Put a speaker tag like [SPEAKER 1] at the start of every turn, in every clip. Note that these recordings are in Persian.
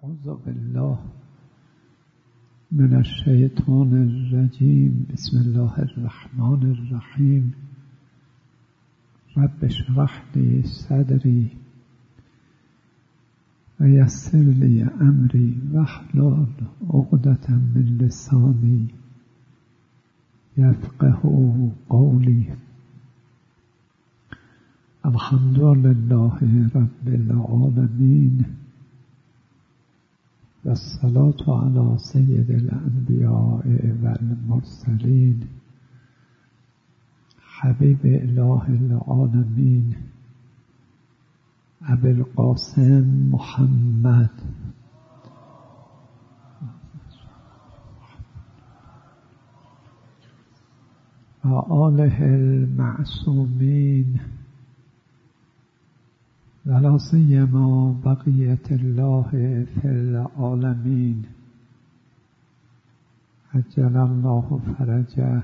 [SPEAKER 1] اعوذ بالله من الشیطان الرجیم. بسم الله الرحمن الرحیم. رب اشرح لی صدری و یسر لی امری واحلل عقدة من لسانی یفقهوا قولی. الحمد لله رب العالمین و الصلاة علی سید الانبیاء و المرسلین حبیب اله العالمین ابی القاسم محمد و آله المعصومین ولا سیما بقیة الله فی العالمین عجل الله فرجه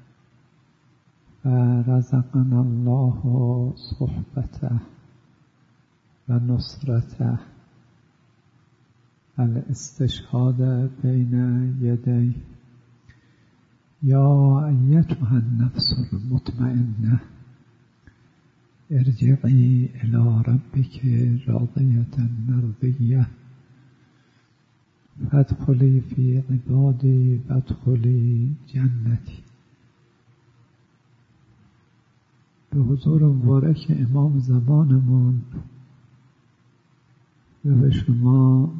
[SPEAKER 1] و رزقنا الله صحبته و نصرته و الاستشهاد بین یدی. یا ایتها النفس المطمئنه ارجعی الی ربک راضیة مرضیة فادخلی فی عبادی وادخلی جنتی. به حضور مبارک امام زمانمون و به شما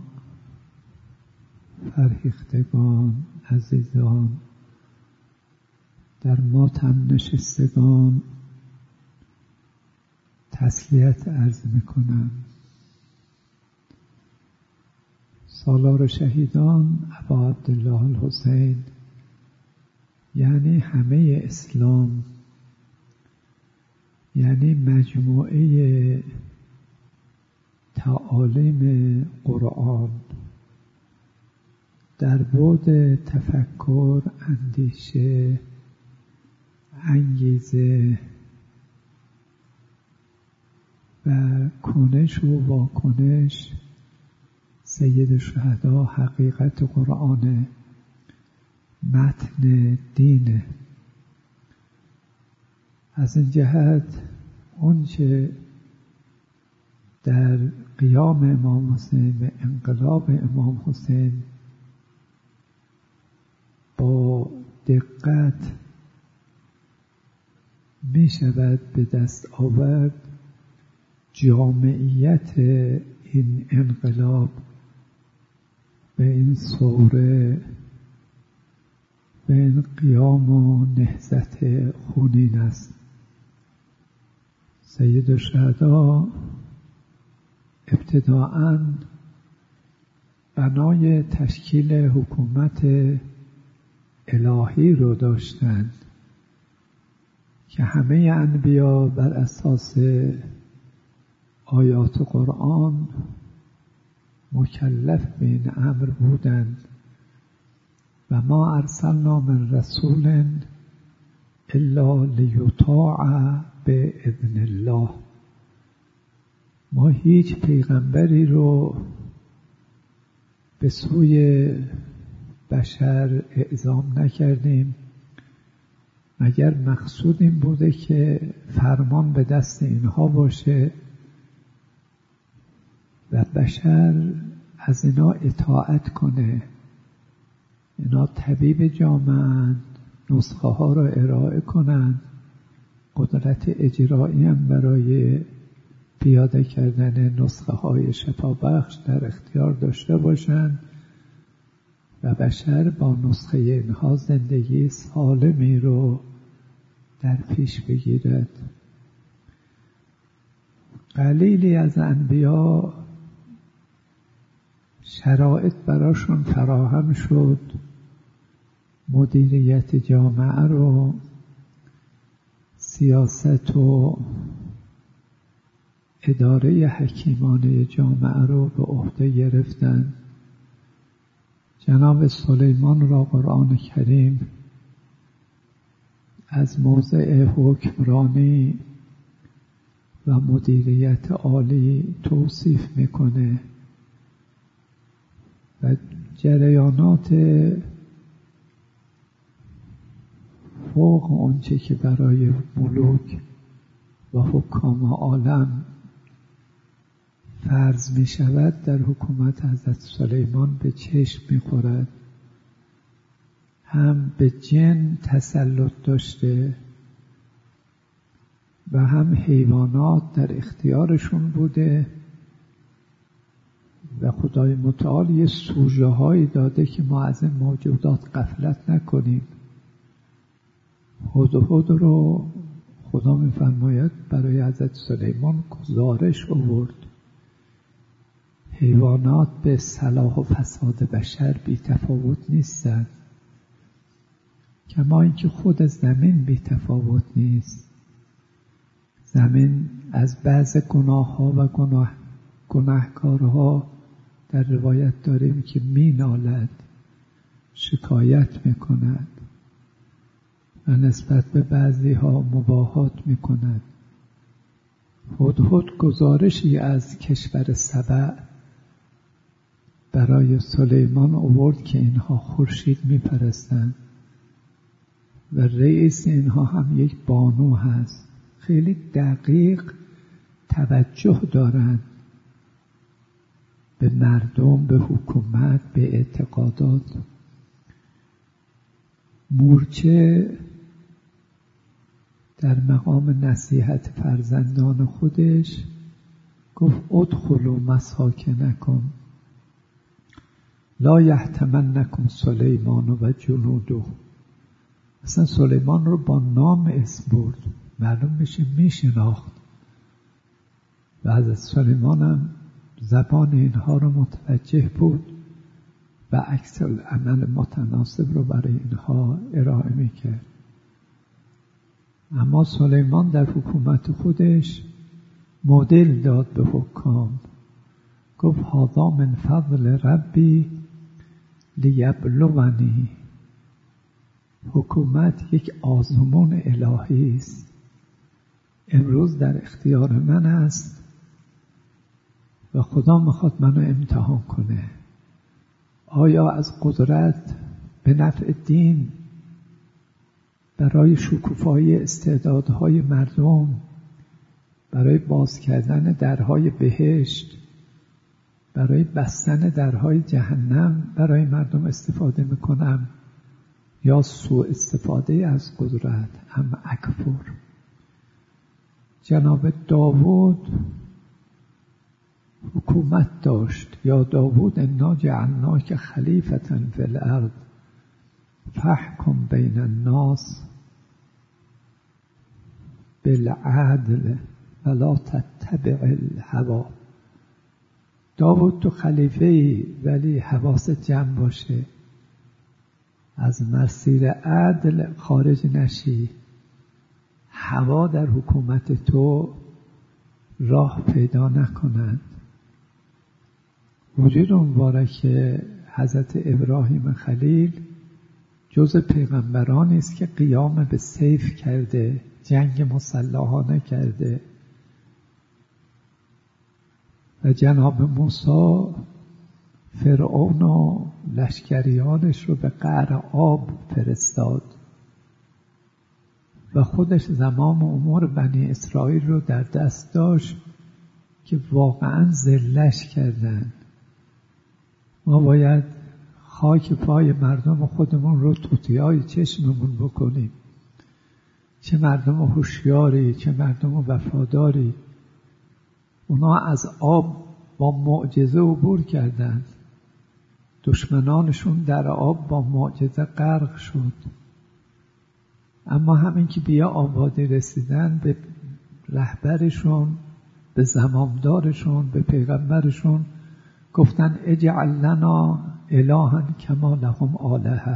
[SPEAKER 1] فرهیختگان عزیزان در ماتم نشستگان تسلیت عرض میکنم. سالار شهیدان ابا عبدالله الحسین یعنی همه اسلام، یعنی مجموعه تعالیم قرآن در بعد تفکر، اندیشه، انگیزه و کنش و واکنش سید الشهدا حقیقت قرآن، متن دینه. از این جهت اون چه در قیام امام حسین و انقلاب امام حسین با دقت می شود به دست آورد، جامعیت این انقلاب به این ثوره، به این قیام و نهضت خونین است. سید الشهدا ابتداءً بنای تشکیل حکومت الهی رو داشتند که همه انبیا بر اساس آیات قرآن مکلف به این امر بودند. و ما ارسلنا من رسول الا لیطاع باذن الله. ما هیچ پیغمبری رو به سوی بشر اعزام نکردیم مگر مقصود این بوده که فرمان به دست اینها باشه و بشر از اینا اطاعت کنه. اینا طبیب جامعه، نسخه ها را ارائه کنند، قدرت اجرایی هم برای پیاده کردن نسخه های شفابخش در اختیار داشته باشند و بشر با نسخه اینها زندگی سالمی رو در پیش بگیرد. قلیلی از انبیا شرایط براشون فراهم شد مدیریت جامعه رو، سیاست و اداره حکیمانه جامعه رو به عهده گرفتند. جناب سلیمان را قرآن کریم از موضع حکمرانی و مدیریت عالی توصیف میکنه و جریانات فوق آنچه که برای ملوک و حکام عالم فرض می شود در حکومت حضرت سلیمان به چشم می خورد. هم به جن تسلط داشته و هم حیوانات در اختیارشون بوده و خدای متعال یه سوژه هایی داده که ما از این موجودات غفلت نکنیم. هدهد رو خدا می‌فرماید برای حضرت سلیمان گزارش آورد. حیوانات به صلاح و فساد بشر بی تفاوت نیستند، کما اینکه خود زمین بی تفاوت نیست. زمین از بعض گناه ها و گناهکارها در روایت داریم که می نالد، شکایت می کند و نسبت به بعضی ها مباهات می کند. هدهد گزارشی از کشور سبع برای سلیمان آورد که اینها خورشید می پرستند و رئیس اینها هم یک بانو هست. خیلی دقیق توجه دارند به مردم، به حکومت، به اعتقادات. مورچه در مقام نصیحت فرزندان خودش گفت ادخلوا مساکنکم لا یحطمنکم سلیمان و جنوده. اصلا سلیمان رو با نام اسم برد، معلوم میشه میشناخت و حضرت سلیمان هم زبان اینها رو متوجه بود و عکس العمل متناسب رو برای اینها ارائه میکرد. اما سلیمان در حکومت خودش مدل داد به حکام، گفت هذا من فضل ربی لیبلونی. حکومت یک آزمون الهی است، امروز در اختیار من است و خدا میخواد منو امتحان کنه. آیا از قدرت به نفع دین برای شکوفایی استعدادهای مردم، برای باز کردن درهای بهشت، برای بستن درهای جهنم برای مردم استفاده میکنم یا سوء استفاده از قدرت؟ ام اکفر. جناب داوود حکومت داشت. یا داوود انا جعلناک خلیفة فی الارض فاحکم بین الناس بالعدل ولا تتبع الهوا. داوود تو خلیفه‌ای ولی حواست جمع باشه، از مسیر عدل خارج نشی، هوا در حکومت تو راه پیدا نکنند. وجود مبارک حضرت ابراهیم خلیل جز پیغمبرانی است که قیام به سیف کرده، جنگ مسلحانه کرده. و جناب موسی فرعون و لشکریانش رو به قعر آب فرستاد و خودش زمام امور بنی اسرائیل رو در دست داشت که واقعا ذلش کردن. ما باید خاک پای مردم خودمون رو توتیای چشممون بکنیم. چه مردم هوشیاری، چه مردم وفاداری. اونا از آب با معجزه عبور کردند، دشمنانشون در آب با معجزه غرق شد. اما همین که بیا آبادی رسیدن، به رهبرشون، به زمامدارشون، به پیغمبرشون گفتن اجعل لنا الها کما لهم آلهه.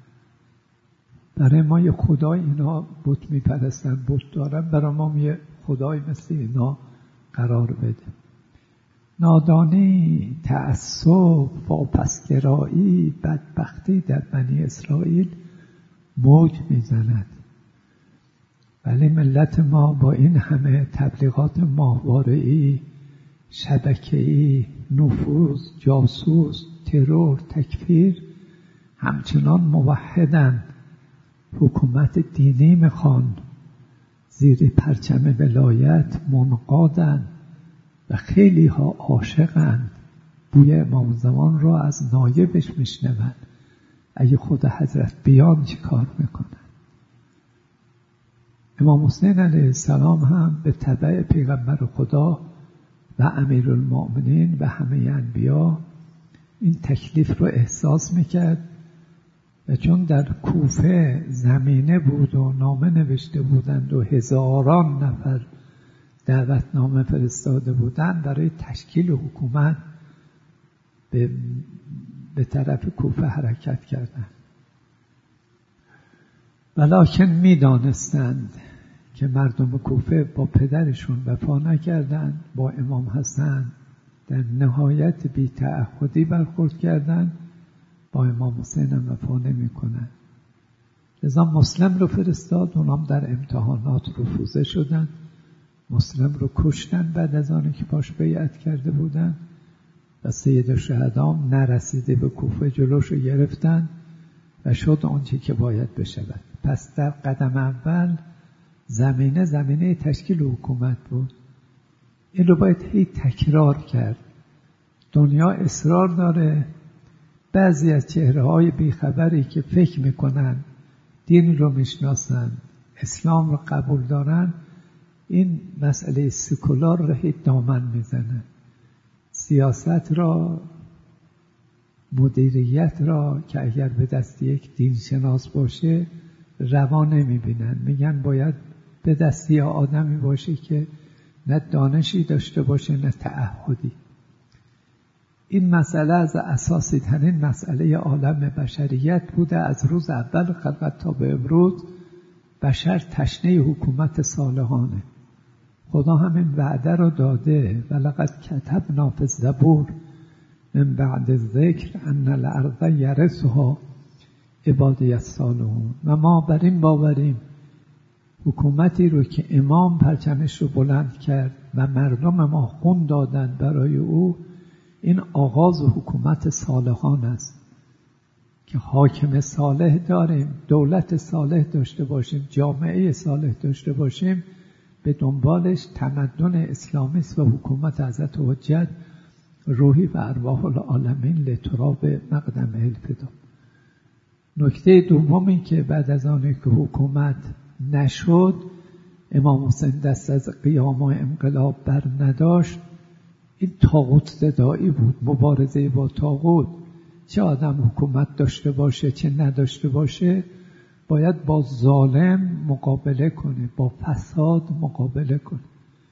[SPEAKER 1] برای ما یه خدای، اینا بت میپرستن، بت دارن، برای ما یه خدای مثل اینا قرار بده. نادانی، تعصب، واپسگرایی، بدبختی در بنی اسرائیل موج میزند. ولی ملت ما با این همه تبلیغات ماهواره‌ای، شبکه‌ای، نفوذ، جاسوس، ترور، تکفیر همچنان موحدن، حکومت دینی میخوان، زیر پرچم ولایت منقادن و خیلی ها عاشقن، بوی امام زمان را از نایبش میشنون. اگه خود حضرت بیان چی کار میکنن؟ امام حسین علیه السلام هم به تبع پیغمبر خدا و امیرالمؤمنین و همه انبیا این تکلیف رو احساس میکرد و چون در کوفه زمینه بود و نامه نوشته بودند و هزاران نفر دعوتنامه فرستاده بودند برای تشکیل حکومت به طرف کوفه حرکت کردند. ولکن میدانستند که مردم کوفه با پدرشون وفا نکردند، با امام حسن در نهایت بی‌تعهدی برخورد کردند، با امام حسین هم وفا نمی‌کنند. لذا مسلم رو فرستاد، اونام در امتحانات رفوزه شدند. مسلم رو کشتن بعد از آنی که باش بیعت کرده بودند و سید الشهدا نرسیده به کوفه جلوش رو گرفتن و شد آنچه که باید بشود. پس در قدم اول زمینه تشکیل حکومت بود. این رو باید هی تکرار کرد. دنیا اصرار داره بعضی از چهره‌های بیخبری که فکر میکنن دین رو میشناسن، اسلام رو قبول دارن، این مسئله سکولار رو هی دامن میزنن. سیاست را، مدیریت را که اگر به دست یک دینشناس باشه روا نمیبینن. میگن باید به دست یه آدمی باشه که نه دانشی داشته باشه نه تعهدی. این مسئله از اساسی ترین مسئله عالم بشریت بوده. از روز اول خلقت تا به امروز بشر تشنه حکومت صالحانه. خدا همین وعده رو داده. ولقد کتبنا فی الزبور من بعد الذکر ان الارض یرثها عبادی الصالحون. و ما بر این باوریم حکومتی رو که امام پرچمش رو بلند کرد و مردم ما خون دادن برای او، این آغاز حکومت صالحان است که حاکم صالح داریم، دولت صالح داشته باشیم، جامعه صالح داشته باشیم، به دنبالش تمدن اسلامی است و حکومت حضرت حجت روحی و ارواح العالمین لتراب مقدم الفدا. نکته دومی که بعد از آنی که حکومت نشد، امام حسین دست از قیام و انقلاب بر نداشت، این طاغوت زدایی بود، مبارزه با طاغوت. چه آدم حکومت داشته باشه چه نداشته باشه باید با ظالم مقابله کنه، با فساد مقابله کنه.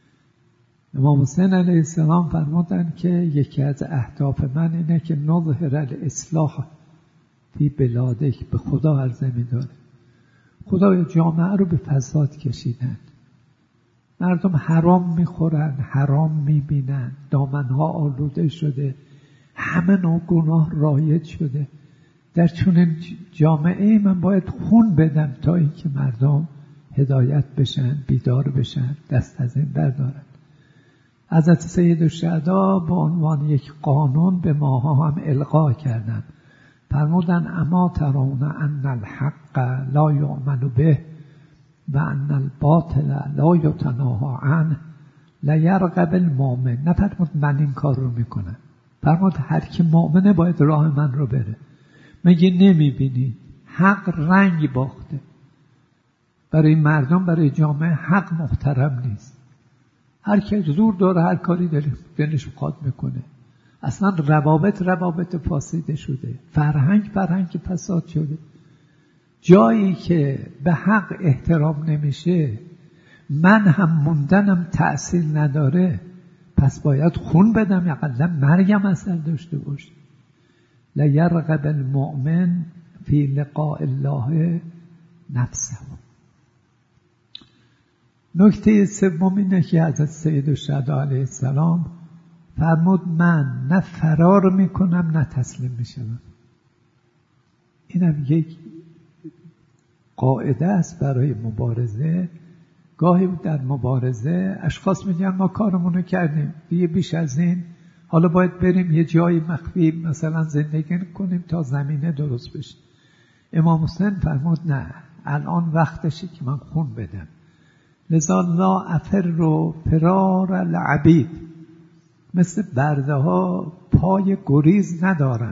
[SPEAKER 1] امام حسین علیه السلام فرمودند که یکی از اهداف من اینه که نظهر الاصلاح فی بلادک. به خدا عرضه می‌داره خدای جامعه رو به فساد کشیدن. مردم حرام میخورن، حرام میبینن، دامنها آلوده شده، همه نوع گناه رایج شده. در چنین جامعه من باید خون بدم تا اینکه مردم هدایت بشن، بیدار بشن، دست از این بردارن. حضرت سید الشهدا به عنوان یک قانون به ماها هم القا کردن. فرمودن اما ترون ان الحق لا یعمل به و ان الباطل لا یتناهی عنه لیرغب المؤمن. نفرمود من این کار رو میکنم، فرمود هر کی مؤمنه باید راه من رو بره. مگه نمیبینی حق رنگ باخته؟ برای مردم، برای جامعه حق محترم نیست. هر کی زور داره هر کاری دلش بخواد میکنه. اصلا روابط فاسده شده، فرهنگ فساد شده. جایی که به حق احترام نمیشه، من هم موندنم تأثیر نداره، پس باید خون بدم یا اقلا مرگم اثر داشته باشه. لیرغب المؤمن فی لقاء الله نفسه. نکته سوم اینه که حضرت سید الشهدا علیه السلام فرمود من نه فرار میکنم نه تسلیم میشم. اینم یک قاعده است برای مبارزه. گاهی در مبارزه اشخاص میگن ما کارمونو کردیم، دیگه بیش از این حالا باید بریم یه جایی مخفی مثلا زندگی کنیم تا زمینه درست بشه. امام حسین فرمود نه، الان وقتشه که من خون بدم. لذا لا افر فرار العبید، مثل برده ها پای گریز ندارن،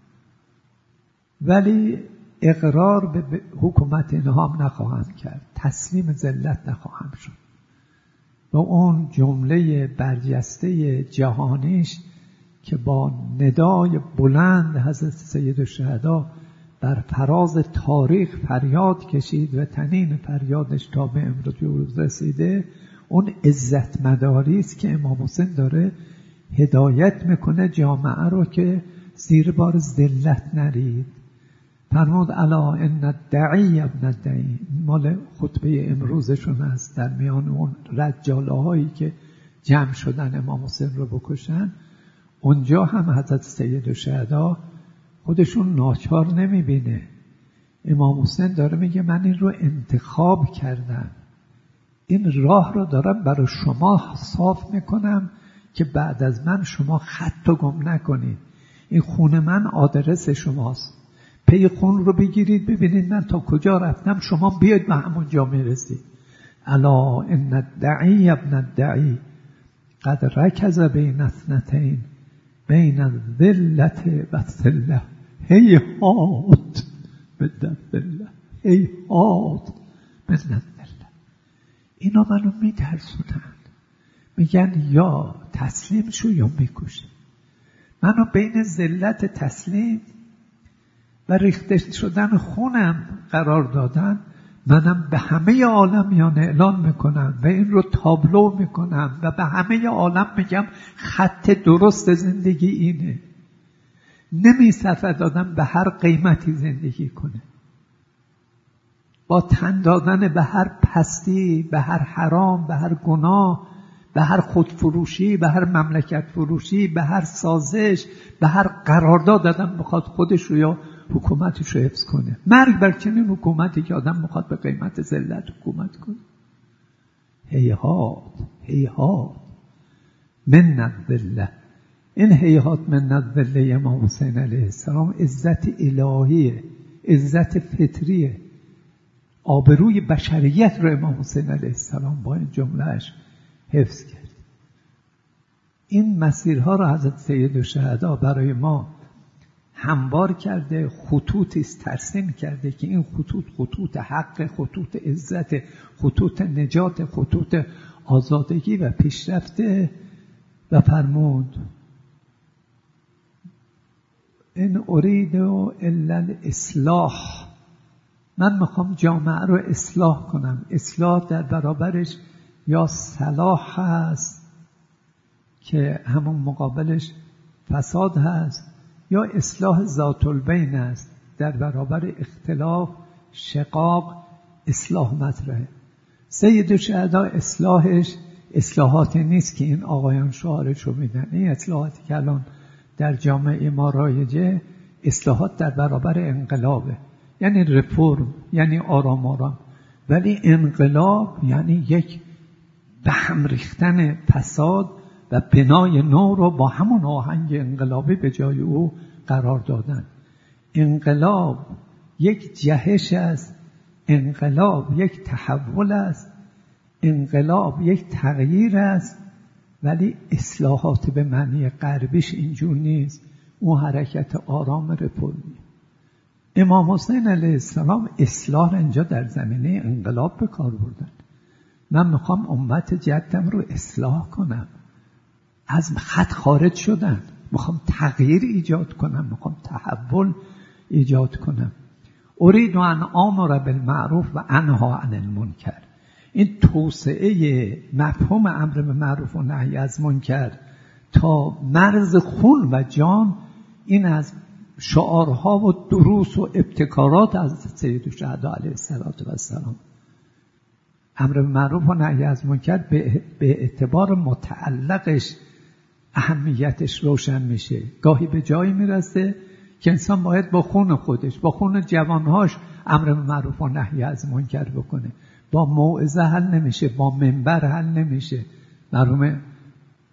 [SPEAKER 1] ولی اقرار به حکومت اینها هم نخواهند کرد، تسلیم ذلت نخواهند شد. و اون جمله برجسته جهانیش که با ندای بلند حضرت سید الشهدا بر فراز تاریخ فریاد کشید و تنین فریادش تا به امروز رسیده، اون عزت مداری است که امام حسین داره هدایت میکنه جامعه رو که زیر بار ذلت نرید. فرمود الا ان الدعی ابن الدعی، مال خطبه امروزشون است، در میان اون رجاله هایی که جمع شدن امام حسین رو بکشن. اونجا هم حضرت سید الشهدا خودشون ناچار نمیبینه. امام حسین داره میگه من این رو انتخاب کردم، این راه رو دارم برای شما صاف میکنم که بعد از من شما خط و گم نکنید. این خون من آدرس شماست، پی خون رو بگیرید ببینید من تا کجا رفتم، شما بیاید به همون جا میرسید. الا ان الدعی ابن الدعی قد رکز بین اثنتین بین الذلت و الذله هیهات من الذله هیهات من الذله. اینا منو میترسونن، میگن یا تسلیم شو یا میکشه. منو بین ذلت تسلیم و ریخته شدن خونم قرار دادن. منم به همه عالمیان اعلان میکنم و این رو تابلو میکنم و به همه عالم میگم خط درست زندگی اینه. نمیصرفه دادن به هر قیمتی زندگی کنه، با تن دادن به هر پستی، به هر حرام، به هر گناه، به هر خودفروشی، به هر مملکت فروشی، به هر سازش، به هر قرارداد دادن بخواد خودش رو یا حکومتش رو حفظ کنه. مرگ بر چنین حکومتی که آدم بخواد به قیمت ذلت حکومت کنه. هیهات هیهات من الذله. این هیهات من الذله امام حسین علیه السلام عزت الهیه، عزت فطریه. آبروی بشریت رو امام حسین علیه السلام با این جملهش حفظ کرد. این مسیرها رو حضرت سید الشهدا برای ما هموار کرده، خطوطی است ترسیم کرده که این خطوط خطوط حق، خطوط عزت، خطوط نجات، خطوط آزادگی و پیشرفته. و فرمود این ارید الا الاصلاح، من میخوام جامعه رو اصلاح کنم. اصلاح در برابرش یا صلاح هست که همون مقابلش فساد هست، یا اصلاح ذات البین است، در برابر اختلاف شقاق اصلاح مطرحه. سید الشهدا اصلاحش اصلاحاتی نیست که این آقایان شعارش رو میدن. این اصلاحاتی که الان در جامعه ما رایجه اصلاحات در برابر انقلابه، یعنی رفرم، یعنی آرام آرام. ولی انقلاب یعنی یک به هم ریختن فساد و بنای نو رو با همون آهنگ انقلابی به جای او قرار دادن. انقلاب یک جهش است، انقلاب یک تحول است، انقلاب یک تغییر است. ولی اصلاحات به معنی غربیش اینجور نیست، اون حرکت آرام رفرمی. امام حسین علیه السلام اصلاح اینجا در زمینه انقلاب به کار بردن. من میخوام امت جدم رو اصلاح کنم، از خط خارج شدن، میخوام تغییر ایجاد کنم، میخوام تحول ایجاد کنم. اريد ان امر بالمعروف و انها عن المنکر. این توسعه مفهوم امر بالمعروف و نهی از منکر تا مرز خون و جان، این از شعارها و دروس و ابتکارات از سید الشهدا علیه السلام. امر بالمعروف و نهی از منکر به اعتبار متعلقش اهمیتش روشن میشه. گاهی به جایی میرسه که انسان باید با خون خودش، با خون جوانهاش امر بالمعروف و نهی از منکر بکنه. با موعظه حل نمیشه، با منبر حل نمیشه. مرحوم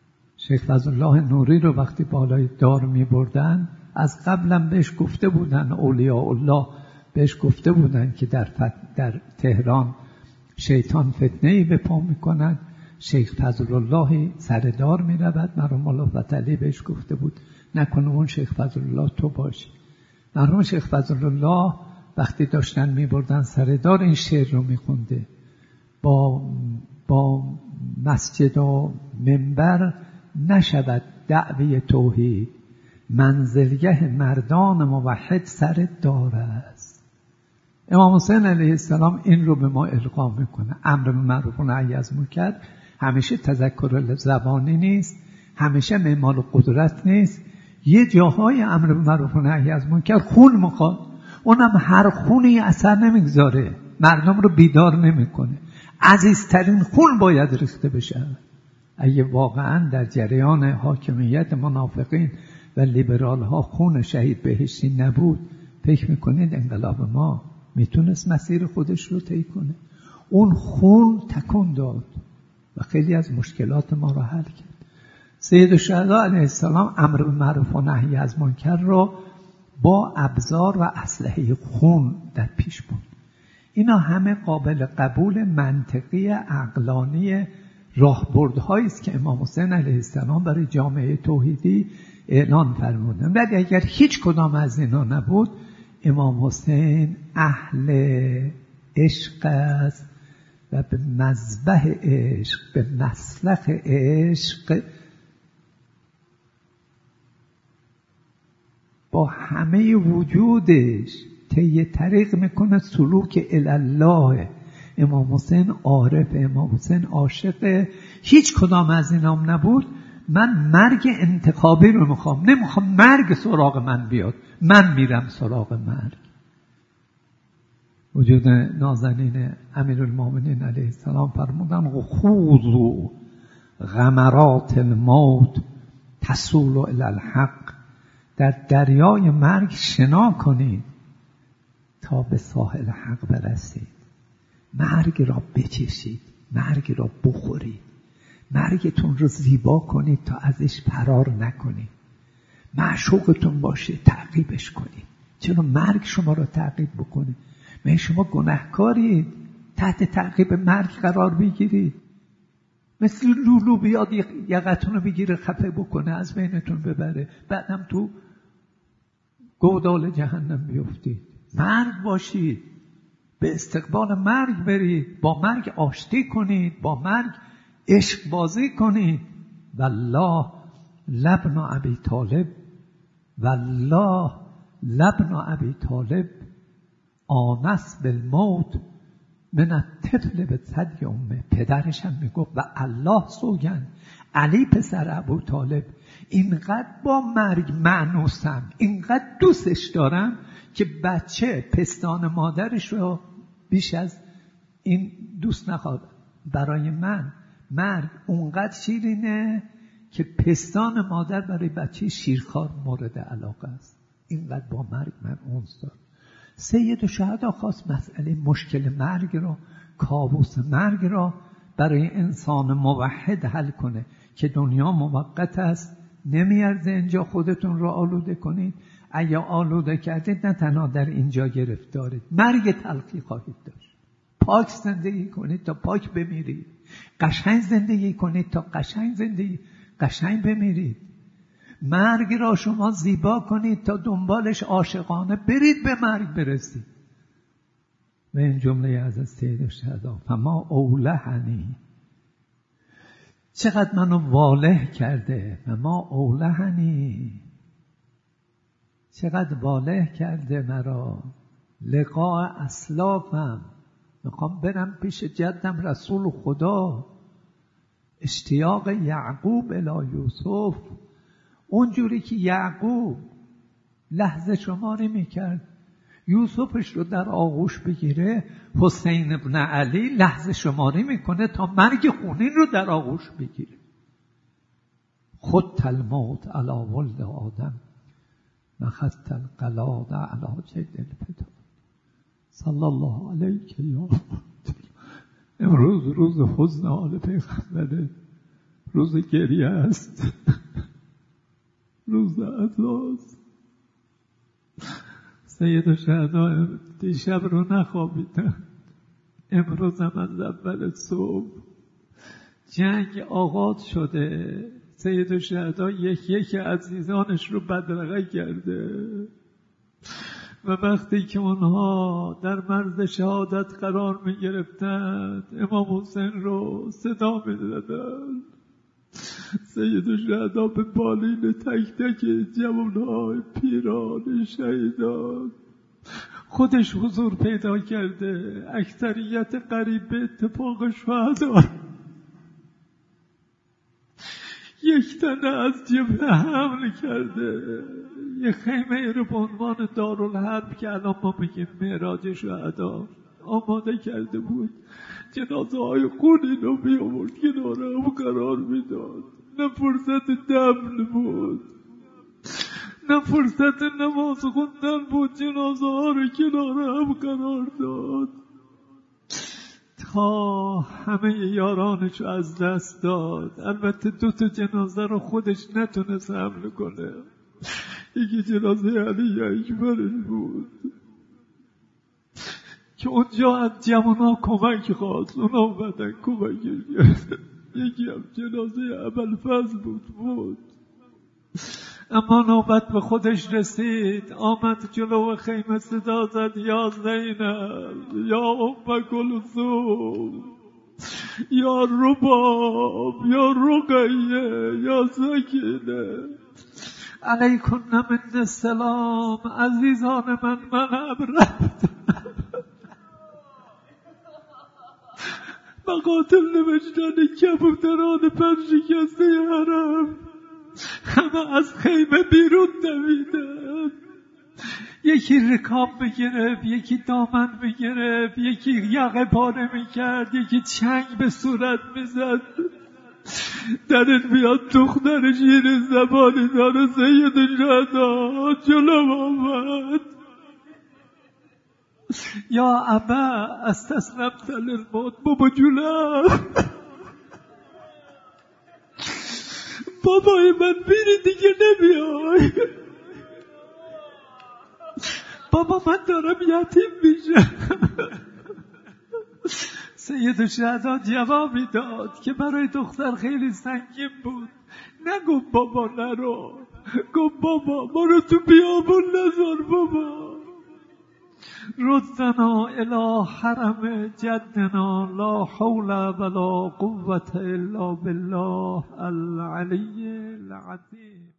[SPEAKER 1] شیخ فضل الله نوری رو وقتی بالای دار می بردن، از قبلم بهش گفته بودن، اولیاء الله بهش گفته بودن که در تهران شیطان فتنه‌ای به پا میکنن. شیخ فضل الله سر دار می رود، مرحوم الله فتحعلی بهش گفته بود نکنه اون شیخ فضل الله تو باشی. مرحوم شیخ فضل الله وقتی داشتن می بردن سر دار این شعر رو می خونده: با مسجد و منبر نشود دعوی توحید، منزلگه مردان موحد سر دار است. امام حسین علیه السلام این رو به ما القا میکنه. امر به معروف و نهی از منکر همیشه تذکر زبانی نیست، همیشه معمار قدرت نیست. یه جاهای امر به معروف و نهی از منکر خون میخواد، اونم هر خونی اثر نمیگذاره، مردم رو بیدار نمیکنه. عزیزترین خون باید ریخته بشه. اگه واقعا در جریان حاکمیت منافقین و لیبرال ها خون شهید بهشتی نبود، فکر میکنید انقلاب ما میتونست مسیر خودش رو طی کنه؟ اون خون تکون داد و خیلی از مشکلات ما رو حل کرد. سید الشهدا علیه السلام امر به معروف و نهی از منکر رو با ابزار و اسلحه خون در پیش برد. اینا همه قابل قبول، منطقی، عقلانی راهبردهایی است که امام حسین علیه السلام برای جامعه توحیدی اعلان فرمودند. ولی اگر هیچ کدام از اینا نبود، امام حسین اهل عشق است و به مذبح عشق، به مسلخ عشق با همه وجودش طی طریق میکنه سلوک الله. امام حسین عارف، امام حسین عاشق. هیچ کدام از اینام نبود. من مرگ انتخابی رو نمیخوام مرگ سراغ من بیاد، من میرم سراغ مرگ. وجود نازنین امیرالمومنین علیه السلام فرمودن خذوا غمرات الموت تسول الی الحق، در دریای مرگ شنا کنید تا به ساحل حق برسید. مرگ را بچشید، مرگ را بخورید، مرگتون رو زیبا کنید تا ازش فرار نکنید. معشوقتون باشه تعقیبش کنید. چرا مرگ شما را تعقیب بکنه؟ من شما گناهکارید، تحت تعقیب مرگ قرار بگیرید. مثل لولو بیاد یقتون رو بگیره خفه بکنه، از بینتون ببره، بعدم تو گودال جهنم بیفتید. مرگ باشید، به استقبال مرگ برید، با مرگ آشتی کنید، با مرگ عشق بازی کنید. والله لبن ابی طالب، والله لبن ابی طالب آنس بالموت من الطفل به ثدی امه. پدرش هم میگفت و الله سوگند علی پسر ابو طالب اینقدر با مرگ مانوسم، اینقدر دوستش دارم که بچه پستان مادرش رو بیش از این دوست نخواد. برای من مرگ اونقدر شیرینه که پستان مادر برای بچه شیرخوار مورد علاقه است. اینقدر با مرگ من اونس دارم. سید الشهدا خواست مسئله مشکل مرگ را، کابوس مرگ را برای انسان موحد حل کنه که دنیا موقت است، نمیارزه اینجا خودتون را آلوده کنید. اگه آلوده کردید نه تنها در اینجا گرفتارید، مرگ تلخی خواهید داشت. پاک زندگی کنید تا پاک بمیرید، قشنگ زندگی کنید تا قشنگ بمیرید. مرگ را شما زیبا کنید تا دنبالش عاشقانه برید به مرگ برسید. و این جمله از سید الشهدا فما اولهنی، چقدر منو واله کرده، فما اولهنی، چقدر واله کرده مرا لقاء اسلافم. میخوام برم پیش جدم رسول خدا. اشتیاق یعقوب الی یوسف، اونجوری که یعقوب لحظه شماری میکرد یوسفش رو در آغوش بگیره، حسین ابن علی لحظه شماری میکنه تا مرگ خونین رو در آغوش بگیره. خدت الموت علی ولد آدم نخدت القلاد علی جد الفدا. صلی الله علیک یا امروز روز حزن آل پیغمبره، روز گریه است، روز عزاست. سیدالشهدا دیشب رو نخوابیدن، امروز هم از اول صبح جنگ آغاز شده. سیدالشهدا یک عزیزانش رو بدرقه کرده و وقتی که اونها در مرز شهادت قرار می گرفتند امام حسین رو صدا می دادن. سیدالشهدا به بالین تک تک جوانهای پیران شهیدان خودش حضور پیدا کرده. اکثریت قریب به اتفاق شهدا یک تنه از جبهه حمل کرده، یه خیمه رو به عنوان دارالحرب که الان ما میگیم معراج شهدا آماده کرده بود. جنازه های خونی رو می آورد کنار هم قرار میداد. نه فرصت دفن بود، نه فرصت نماز خوندن بود، جنازه ها رو کنار هم قرار داد تا همه یارانش رو از دست داد. البته 2 جنازه رو خودش نتونست حمل کنه. یکی جنازه علی اکبرش بود که اونجا از جوانها کمک خواست، اونا اومدن کمکش کرد. یکی هم جنازه ابوالفضل بود. اما نوبت به خودش رسید، آمد جلو خیمه صدا زد یا زینب، یا ام کلثوم، یا رباب، یا رقیه، یا سکینه، علیکن من السلام. عزیزان من رفتم. مقاتل نوشتن کبوتران پرشکسته حرم همه از خیمه بیرون دویدن. یکی رکاب بگرفت، یکی دامن بگرفت، یکی یقه پاره میکرد، یکی چنگ به صورت میزد. درت بیاد دختر شیر زبانی داره سیدالشهدا جلو آمد. یا ابا استسلمت للموت، بابا جونم، بابای من بیری دیگه نمیای، بابا من دارم یتیم میشم. سیدالشهدا جوابی داد که برای دختر خیلی سنگین بود. نگفت بابا نرو، گفت بابا ما رو تو بیابون نذار بابا. ردنا الی حرم جدنا، لا حول ولا قوة الا بالله العلی العظیم.